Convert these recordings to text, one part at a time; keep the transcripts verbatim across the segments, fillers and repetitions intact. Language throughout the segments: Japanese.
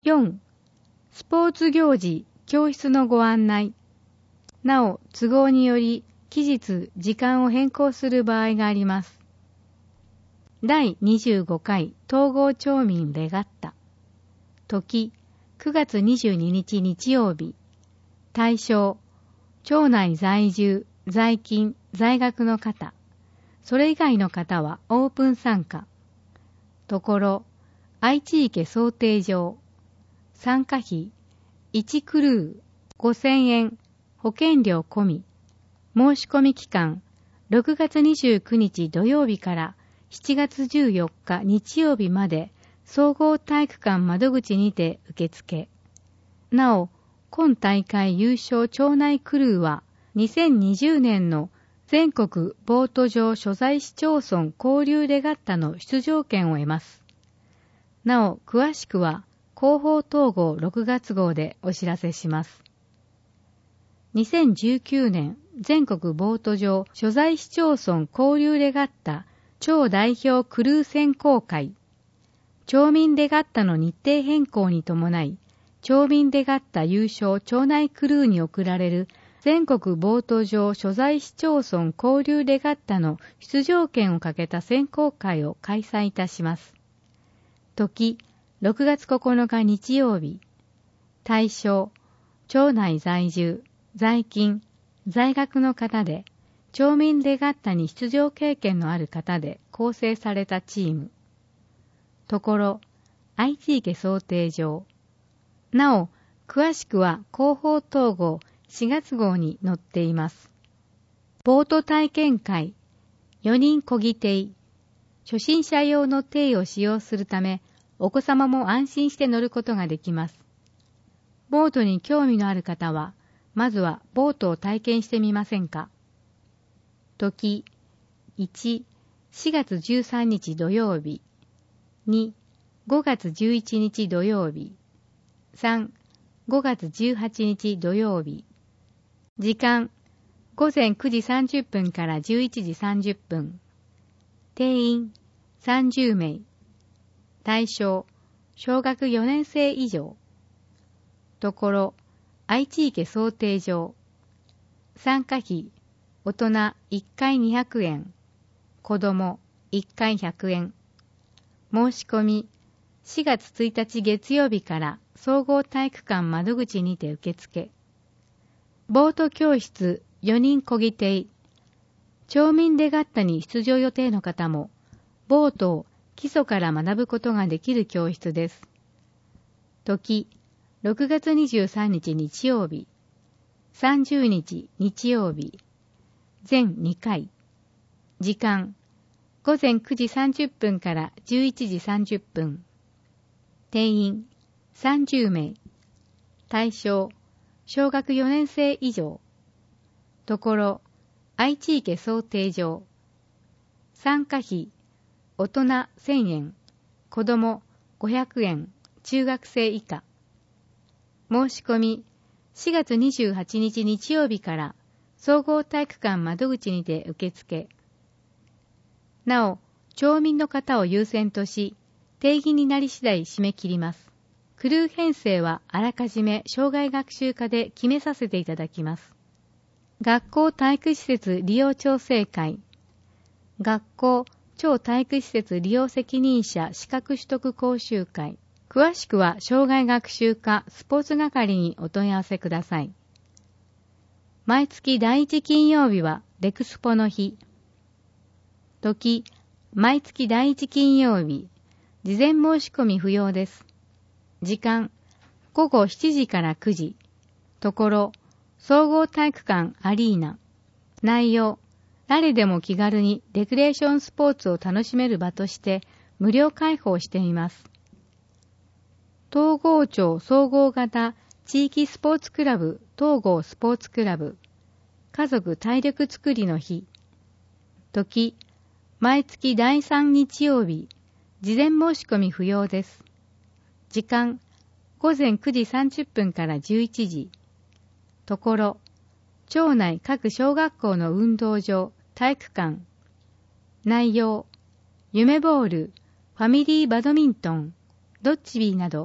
よん、スポーツ行事、教室のご案内。なお、都合により、期日、時間を変更する場合があります。だいにじゅうごかい統合町民レガッタ。時、くがつにじゅうににち日曜日。対象、町内在住、在勤、在学の方。それ以外の方はオープン参加。ところ、愛知池想定場。参加費、いちクルー、ごせんえん、保険料込み。申し込み期間、ろくがつにじゅうくにち土曜日からしちがつじゅうよっか日曜日まで、総合体育館窓口にて受付。なお、今大会優勝町内クルーは、にせんにじゅうねんの全国ボート場所在市町村交流レガッタの出場権を得ます。なお、詳しくは、広報統合ろくがつ号でお知らせします。にせんじゅうきゅうねん全国ボート場所在市町村交流レガッタ町代表クルー選考会。町民レガッタの日程変更に伴い、町民レガッタ優勝町内クルーに贈られる全国ボート場所在市町村交流レガッタの出場権をかけた選考会を開催いたします。時、ろくがつここのか日曜日。対象、町内在住、在勤、在学の方で、町民レガッタに出場経験のある方で構成されたチーム。ところ、愛知池想定場。なお、詳しくは広報統合しがつ号に載っています。ボート体験会、よにん漕ぎ艇。初心者用の艇を使用するため、お子様も安心して乗ることができます。ボートに興味のある方は、まずはボートを体験してみませんか。時、いち、しがつじゅうさんにち土曜日。に、ごがつじゅういちにち土曜日。さん、ごがつじゅうはちにち土曜日。時間、ごぜんくじさんじゅっぷんからじゅういちじさんじゅっぷん。定員、さんじゅうめい。対象、小学よねんせい以上。ところ、愛知池想定場。参加費、大人いっかいにひゃくえん。子供いっかいひゃくえん。申し込み、しがつついたち月曜日から総合体育館窓口にて受付。ボート教室よにん漕ぎ艇。町民レガッタに出場予定の方も、ボートを基礎から学ぶことができる教室です。時、ろくがつにじゅうさんにち日曜日。さんじゅうにち日曜日。全にかい。時間、ごぜんくじさんじゅっぷんからじゅういちじさんじゅっぷん。定員、さんじゅうめい。対象、小学よねんせい以上。ところ、愛知池想定場。参加費、大人せんえん、子供ごひゃくえん、中学生以下。申し込み、しがつにじゅうはちにち日曜日から総合体育館窓口にて受付。なお、町民の方を優先とし、定義になり次第締め切ります。クルー編成はあらかじめ障害学習課で決めさせていただきます。学校体育施設利用調整会。学校町体育施設利用責任者資格取得講習会。詳しくは障害学習課スポーツ係にお問い合わせください。毎月第一金曜日はレクスポの日。時、毎月第一金曜日。事前申し込み不要です。時間、ごごしちじからくじ。ところ、総合体育館アリーナ。内容、誰でも気軽にレクレーションスポーツを楽しめる場として無料開放しています。東郷町総合型地域スポーツクラブ東郷スポーツクラブ。家族体力づくりの日。時、毎月だいさん日曜日。事前申し込み不要です。時間、ごぜんくじさんじゅっぷんからじゅういちじ。ところ、町内各小学校の運動場、体育館。内容、夢ボール、ファミリーバドミントン、ドッジビーなど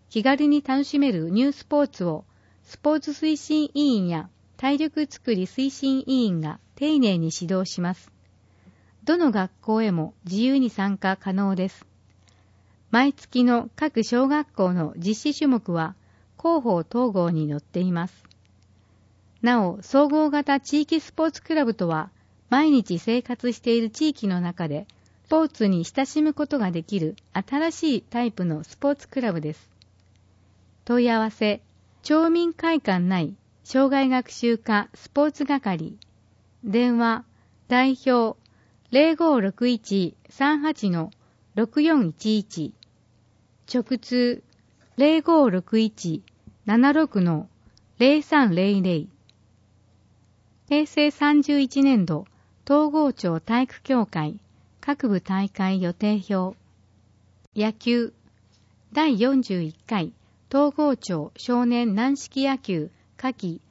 気軽に楽しめるニュースポーツをスポーツ推進委員や体力づくり推進委員が丁寧に指導します。どの学校へも自由に参加可能です。毎月の各小学校の実施種目は広報統合に載っています。なお、総合型地域スポーツクラブとは、毎日生活している地域の中で、スポーツに親しむことができる新しいタイプのスポーツクラブです。問い合わせ、町民会館内障害学習課スポーツ係、電話、代表 ゼロごろくいち さんはち ろくよんいちいち、直通 ゼロごろくいち ななろく ゼロさんゼロゼロ、平成さんじゅういちねん度東郷町体育協会各部大会予定表、野球だいよんじゅういっかい東郷町少年軟式野球夏季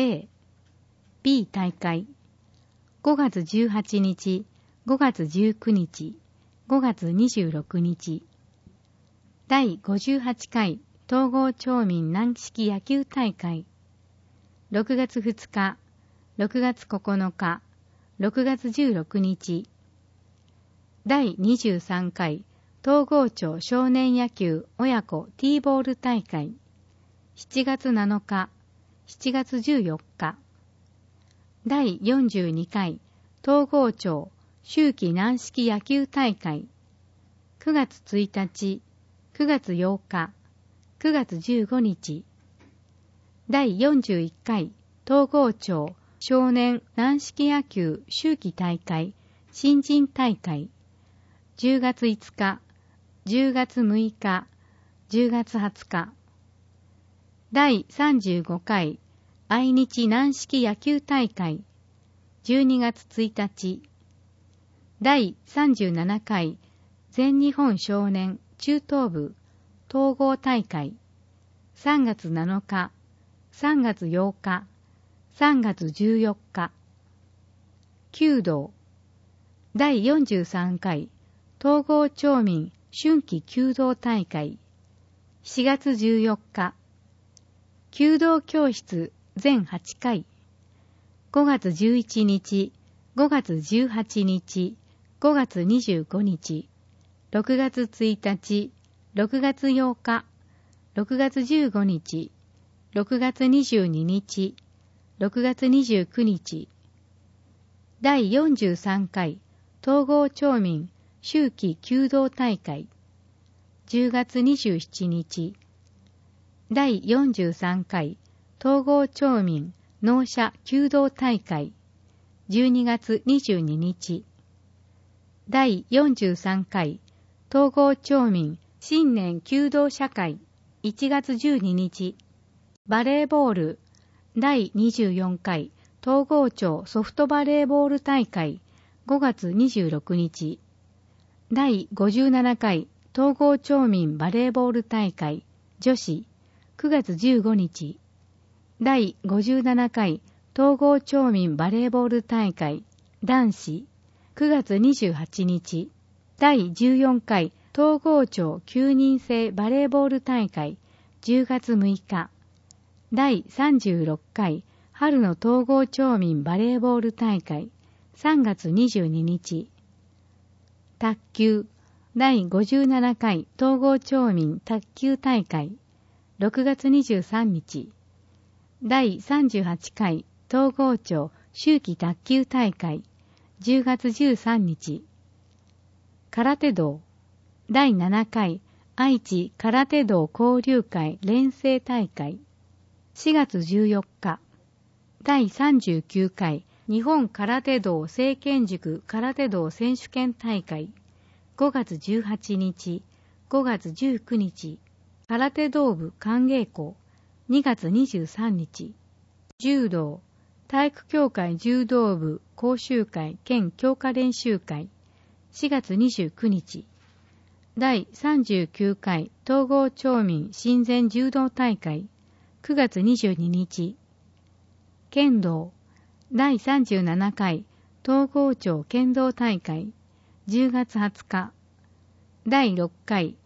A、B 大会ごがつじゅうはちにち、ごがつじゅうくにち、ごがつにじゅうろくにち、だいごじゅうはちかい東郷町民軟式野球大会ろくがつふつか、ろくがつここのか、ろくがつじゅうろくにち、だいにじゅうさんかい東郷町少年野球親子 T ボール大会しちがつなのか、しちがつじゅうよっか、だいよんじゅうにかい東郷町秋季軟式野球大会くがつついたち、くがつようか、くがつじゅうごにち、だいよんじゅういっかい東郷町少年軟式野球秋季大会新人大会じゅうがついつか、じゅうがつむいか、じゅうがつはつか、だいさんじゅうごかい愛日軟式野球大会じゅうにがつついたち、だいさんじゅうななかい全日本少年中等部統合大会さんがつなのか、さんがつようか、さんがつじゅうよっか、弓道だいよんじゅうさんかい東郷町民春季弓道大会しがつじゅうよっか、弓道教室全はちかいごがつじゅういちにち、ごがつじゅうはちにち、ごがつにじゅうごにち、ろくがつついたち、ろくがつようか、ろくがつじゅうごにち、ろくがつにじゅうににち、ろくがつにじゅうくにち、だいよんじゅうさんかい東郷町民秋季弓道大会じゅうがつにじゅうしちにち、だいよんじゅうさんかい東郷町民納車弓道大会じゅうにがつにじゅうににち、だいよんじゅうさんかい東郷町民新年弓道社会いちがつじゅうににち、バレーボールだいにじゅうよんかい東郷町ソフトバレーボール大会ごがつにじゅうろくにち、だいごじゅうななかい東郷町民バレーボール大会女子くがつじゅうごにち、だいごじゅうななかい東郷町民バレーボール大会男子くがつにじゅうはちにち、だいじゅうよんかい東郷町きゅうにん制バレーボール大会じゅうがつむいか、だいさんじゅうろっかい春の東郷町民バレーボール大会さんがつにじゅうににち、卓球だいごじゅうななかい東郷町民卓球大会ろくがつにじゅうさんにち、だいさんじゅうはちかい東郷町秋季卓球大会じゅうがつじゅうさんにち、空手道だいななかい愛知空手道交流会連成大会しがつじゅうよっか、だいさんじゅうきゅうかい日本空手道成剣塾空手道選手権大会ごがつじゅうはちにち、ごがつじゅうくにち、空手道部歓迎校にがつにじゅうさんにち、柔道体育協会柔道部講習会兼強化練習会しがつにじゅうくにち、だいさんじゅうきゅうかい東郷町民親善柔道大会くがつにじゅうににち、剣道だいさんじゅうななかい東郷町剣道大会じゅうがつはつか、だいろっかい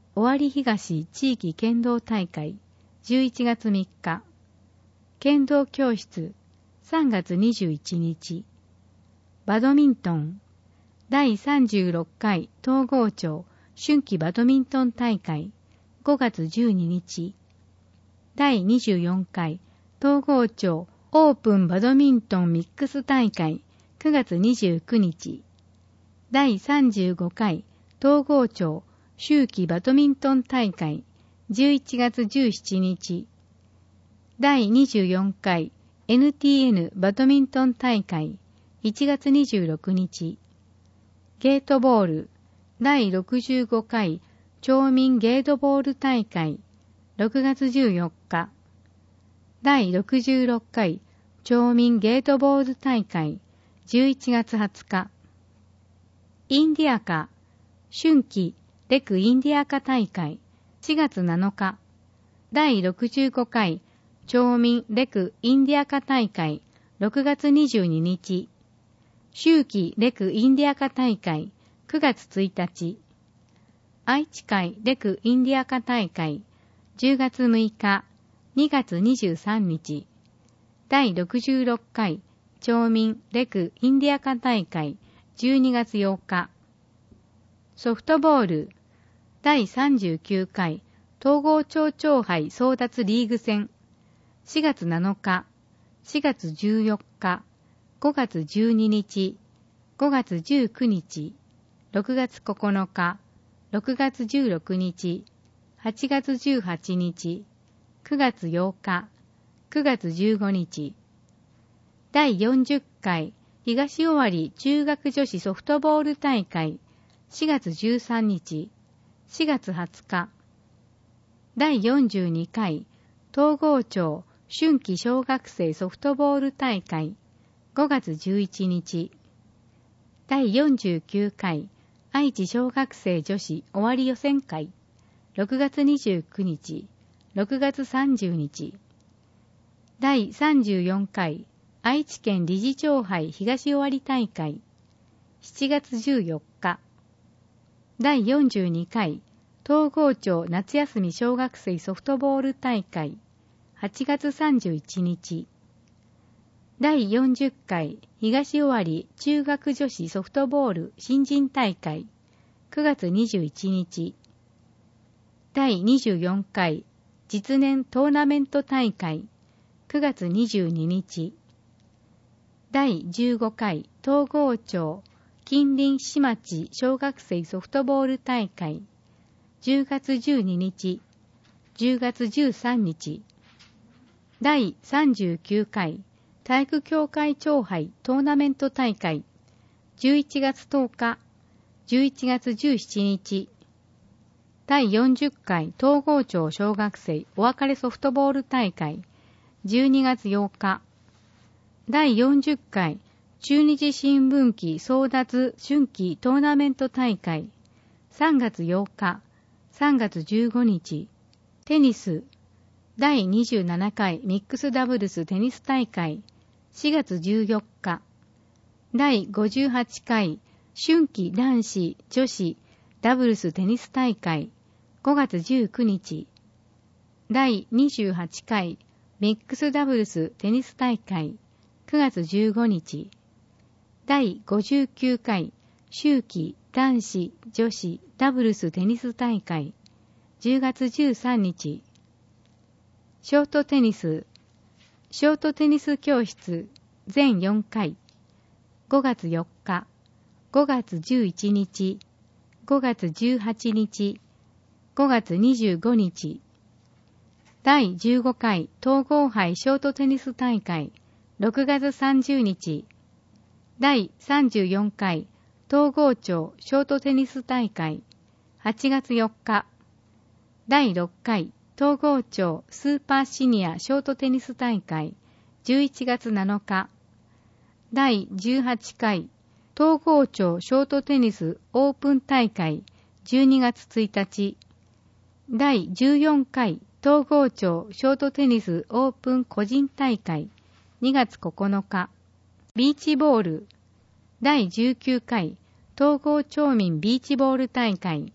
尾張東地域剣道大会じゅういちがつみっか、剣道教室さんがつにじゅういちにち、バドミントンだいさんじゅうろっかい東郷町春季バドミントン大会ごがつじゅうににち、だいにじゅうよんかい東郷町オープンバドミントンミックス大会くがつにじゅうくにち、だいさんじゅうごかい東郷町秋季バドミントン大会じゅういちがつじゅうしちにち、だいにじゅうよんかい エヌティーエヌ バドミントン大会いちがつにじゅうろくにち、ゲートボールだいろくじゅうごかい町民ゲートボール大会ろくがつじゅうよっか、だいろくじゅうろっかい町民ゲートボール大会じゅういちがつはつか、インディアカ春季レクインディアカ大会しがつなのか、だいろくじゅうごかい町民レクインディアカ大会ろくがつにじゅうににち、秋季レクインディアカ大会くがつついたち、愛知会レクインディアカ大会じゅうがつむいか、にがつにじゅうさんにち、だいろくじゅうろっかい町民レクインディアカ大会じゅうにがつようか、ソフトボールだいさんじゅうきゅうかい東郷町長杯争奪リーグ戦しがつなのか、しがつじゅうよっか、ごがつじゅうににち、ごがつじゅうくにち、ろくがつここのか、ろくがつじゅうろくにち、はちがつじゅうはちにち、くがつようか、くがつじゅうごにち、だいよんじゅっかい東尾張中学女子ソフトボール大会しがつじゅうさんにち、しがつはつか、だいよんじゅうにかい東郷町春季小学生ソフトボール大会ごがつじゅういちにち、だいよんじゅうきゅうかい愛知小学生女子尾張予選会ろくがつにじゅうくにち、ろくがつさんじゅうにち、だいさんじゅうよんかい愛知県理事長杯東尾張大会しちがつじゅうよっか、だいよんじゅうにかい東郷町夏休み小学生ソフトボール大会はちがつさんじゅういちにち、だいよんじゅっかい東尾張中学女子ソフトボール新人大会くがつにじゅういちにち、だいにじゅうよんかい実年トーナメント大会くがつにじゅうににち、だいじゅうごかい東郷町近隣市町小学生ソフトボール大会じゅうがつじゅうににち、じゅうがつじゅうさんにち、だいさんじゅうきゅうかい体育協会長杯トーナメント大会じゅういちがつとおか、じゅういちがつじゅうしちにち、だいよんじゅっかい東郷町小学生お別れソフトボール大会じゅうにがつようか、だいよんじゅっかい中日新聞記争奪春季トーナメント大会さんがつようか、さんがつじゅうごにち、テニスだいにじゅうななかいミックスダブルステニス大会しがつじゅうよっか、だいごじゅうはちかい春季男子女子ダブルステニス大会ごがつじゅうくにち、だいにじゅうはちかいミックスダブルステニス大会くがつじゅうごにち、だいごじゅうきゅうかい秋季男子女子ダブルステニス大会じゅうがつじゅうさんにち、ショートテニスショートテニス教室全よんかいごがつよっか、ごがつじゅういちにち、ごがつじゅうはちにち、ごがつにじゅうごにち、だいじゅうごかい東郷杯ショートテニス大会ろくがつさんじゅうにち、だいさんじゅうよんかい東郷町ショートテニス大会はちがつよっか、だいろっかい東郷町スーパーシニアショートテニス大会じゅういちがつなのか、だいじゅうはちかい東郷町ショートテニスオープン大会じゅうにがつついたち、だいじゅうよんかい東郷町ショートテニスオープン個人大会にがつここのか、ビーチボールだいじゅうきゅうかい東郷町民ビーチボール大会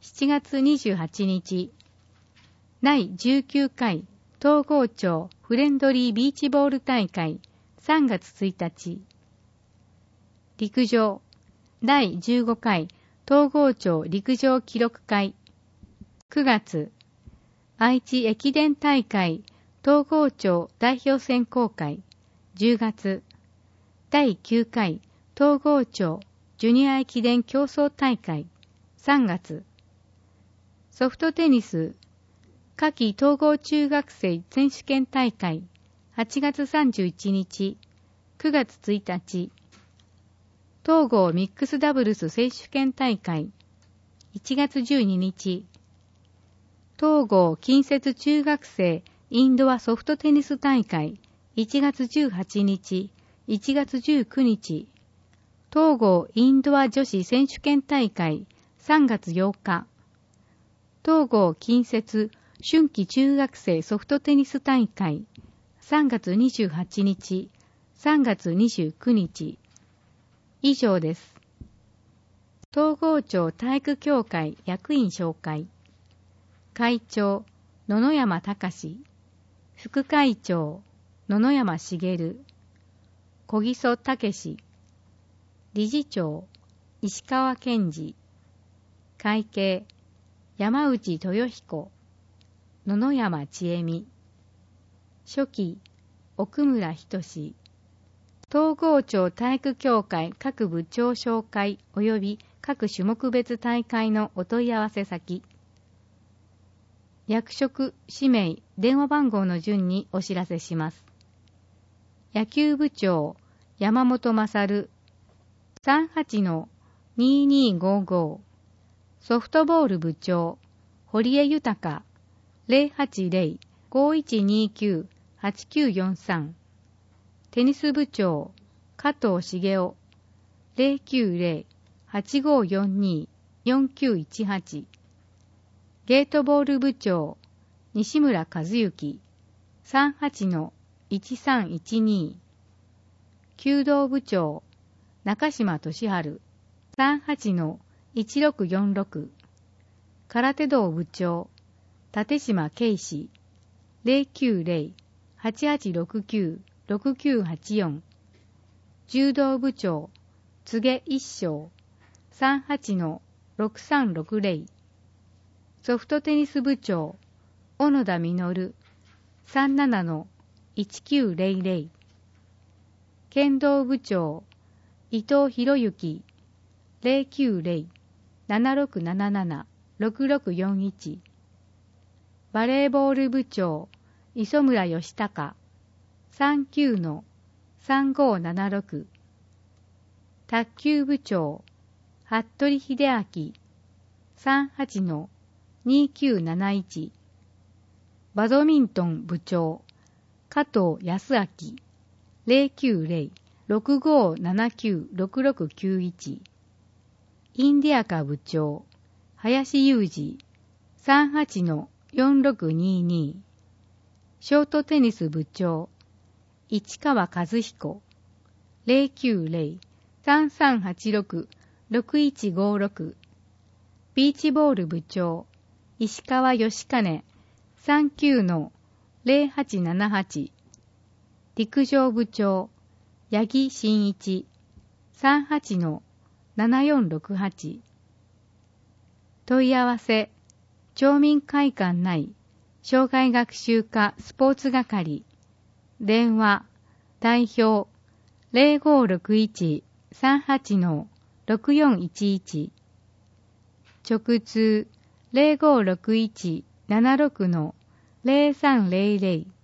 しちがつにじゅうはちにち、だいじゅうきゅうかい東郷町フレンドリービーチボール大会さんがつついたち、陸上だいじゅうごかい東郷町陸上記録会くがつ、愛知駅伝大会東郷町代表選考会じゅうがつ、だいきゅうかい東郷町ジュニア駅伝競争大会さんがつ、ソフトテニス夏季統合中学生選手権大会はちがつさんじゅういちにち、くがつついたち、統合ミックスダブルス選手権大会いちがつじゅうににち、統合近接中学生インドアソフトテニス大会いちがつじゅうはちにち、いちがつじゅうくにち、統合インドア女子選手権大会さんがつようか、統合近接春季中学生ソフトテニス大会さんがつにじゅうはちにち、さんがつにじゅうくにち。以上です。東郷町体育協会役員紹介。会長、野々山隆。副会長、野々山茂。小木曽武。理事長、石川健二。会計、山内豊彦。野々山千恵美。書記、奥村仁。東郷町体育協会各部長紹介及び各種目別大会のお問い合わせ先。役職、氏名、電話番号の順にお知らせします。野球部長、山本勝 さんはちのににーごーご。ソフトボール部長、堀江豊 ゼロはちゼロ ごいちにきゅう はちきゅうよんさん。テニス部長、加藤茂雄 ゼロきゅうゼロ はちごよんにー よんきゅういちはち。ゲートボール部長、西村和幸 さんはちのいちさんいちに。弓道部長、中島俊治 さんはちのいちろくよんろく。空手道部長、立島圭司 ゼロきゅうゼロ はちはちろくきゅう ろくきゅうはちよん。柔道部長、柘植一生 さんはちのろくさんろくゼロ。ソフトテニス部長、小野田実 さんななのいちきゅうゼロゼロ。剣道部長、伊藤博之 ゼロきゅうゼロ ななろくなななな ろくろくよんいち。バレーボール部長、磯村義孝 さんきゅうのさんごななろく。卓球部長、服部秀明 さんはちのにきゅうなないち。バドミントン部長、加藤康明 ゼロきゅうゼロ ろくごななきゅう ろくろくきゅういち。インディアカ部長、林裕二 さんはちのよんろくにに。ショートテニス部長、市川和彦 ゼロきゅうゼロ さんさんはちろく ろくいちごろく。ビーチボール部長、石川義兼 さんきゅうのゼロはちななはち。陸上部長、八木真一 さんはちのななよんろくはち。問い合わせ、町民会館内障害学習課スポーツ係。電話、代表 ゼロごろくいち さんはちのろくよんいちいち。直通 ゼロごろくいち ななろくのゼロさんゼロゼロ。